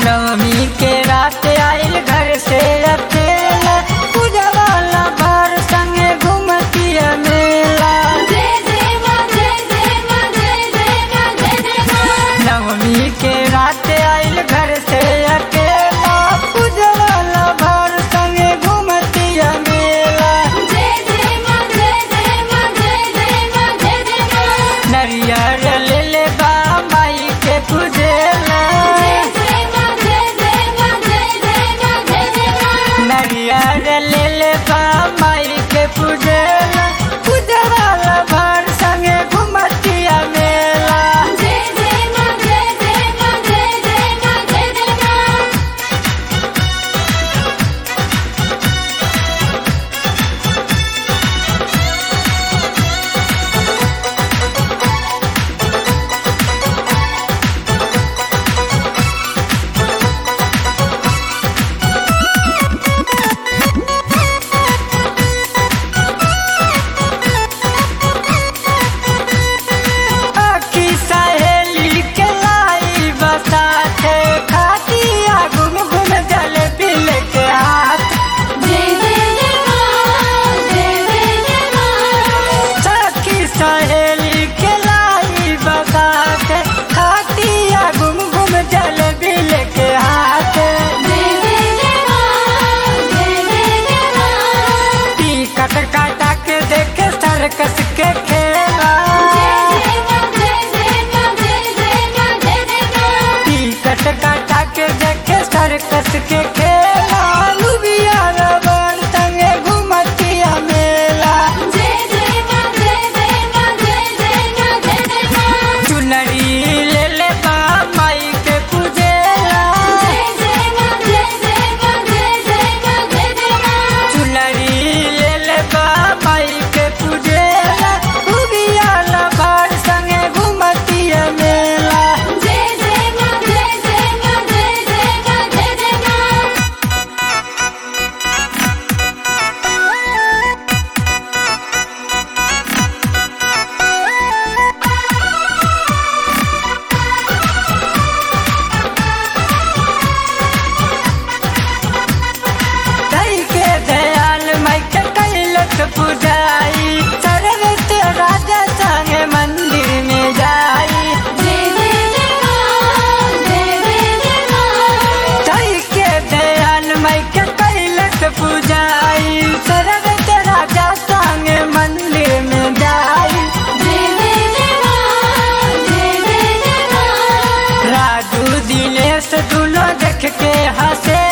नवमी के रात आइल घर से अकेला, पूजा वाला भर संगे घूमती मेला। नवमी के रात आइल घर से अकेला, पूजा वाला भर संगे घूमती मेला। नरियर ले ले बा माई के पूजेला, नरियर ले ले बा माई के पूजेला, पूजा वाला भर संगे घूमती मेला। सहेली के लाई बता के खातिया घूम घूम जल बिल के हाथ। टिकट काटा के देखे सर्कस के खेला, टिकट काटा के देखे सर्कस के खेला, लुबिया रबर संगे घूमतिया मेला। चुनरी ले ले बा माई के पूजेला, चुनरी ले ले बा माई के पूजेला, उबिया लभर संगे घूमती मेला। पुजाई सर्वत राजा संगे मंदिर में जाई, के दयाल माई के कैलक पुजाई, सर्वत राजा संगे मंदिर में जाई। राजू दिनेश दुनो देख के हंसे,